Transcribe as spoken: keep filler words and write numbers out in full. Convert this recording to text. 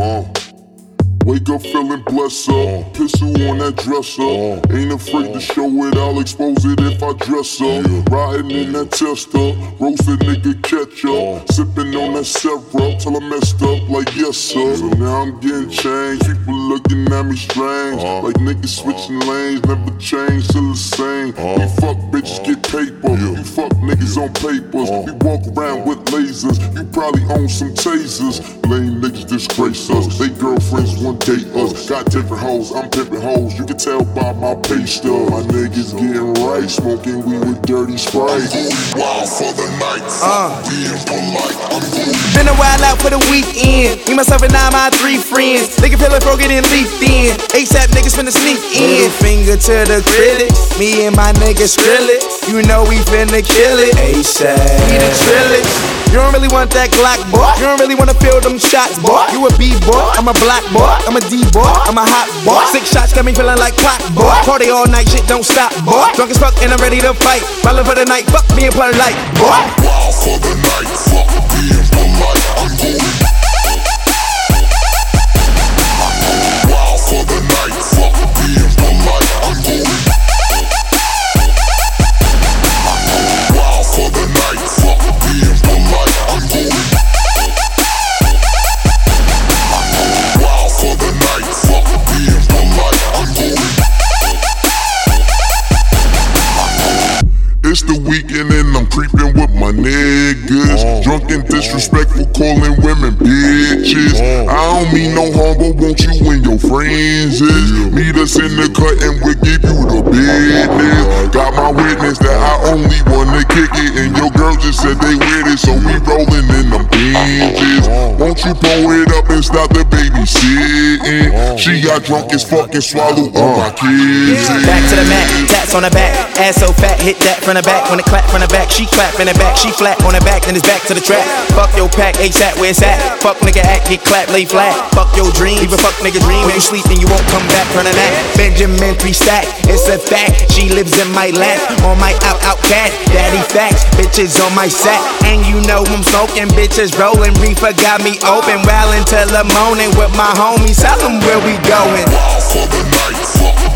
Uh. Wake up feeling blessed up, pistol on that dresser. Ain't afraid to show it, I'll expose it if I dress up. Riding in that tester, roasted nigga ketchup. Sipping on that syrup till I messed up like yes sir. So now I'm getting changed, people looking at me strange. Like niggas switching lanes, never change, still the same. We fuck bitches, get paper, you fuck niggas on papers. We walk around with lasers, you probably own some tasers. Lame niggas disgrace us, they girlfriends want date us. Got different hoes, I'm pimping hoes. You can tell by my pay stub. My niggas getting right, smoking weed with dirty Sprite. I'm going wild for the night. Uh. Being polite. I'm going. Been a while out for the weekend. Me, myself, and I, my three friends. Nigga feeling broken and leaked in. ASAP niggas finna sneak in. Middle finger to the critics. Me and my niggas Skrillex. You know we finna kill it. ASAP. We the Trillix. You don't really want that Glock, boy. You don't really wanna feel them shots, boy. You a B-boy, I'm a black boy. I'm a D-boy, I'm a hot boy. Six shots got me feeling like clock, boy. Party all night, shit don't stop, boy. Drunk as fuck and I'm ready to fight. Ballin' for the night, fuck me and play light, boy. Wild for the night, fuck being polite. I'm going. Wild for the night, fuck being polite. I'm going. Wild for the night, fuck being polite. I'm going. Wild for the night, fuck being polite. I'm going. It's the weekend and I'm creeping with my niggas. uh, Drunk and disrespectful, calling women bitches. uh, I don't mean no harm, but won't you and your friends is? Meet us in the cut and we'll give you the business. Got my witness that I only wanna kick it, and your girl just said they with it, so we rolling in them binges. Won't you pull it up and stop the babysitting? She got drunk as fuck and swallowed all my kids. Back to the mat, tats on the back. Ass so fat, hit that from the back. When it clap from the back, she clap in the back. She flat on the back, then it's back to the track. Fuck your pack, ASAP where it's at. Fuck nigga act, get clap, lay flat. Fuck your dream, leave a fuck nigga dream. When you sleep and you won't come back from the nap. Benjamin three stack, it's a fact. She lives in my lap, on my out out cat. Daddy facts, bitches on my sack. And you know I'm smoking, bitches rolling. Reefer got me open, well until the morning with my homies. Tell them where we going. Wild for the night, fuck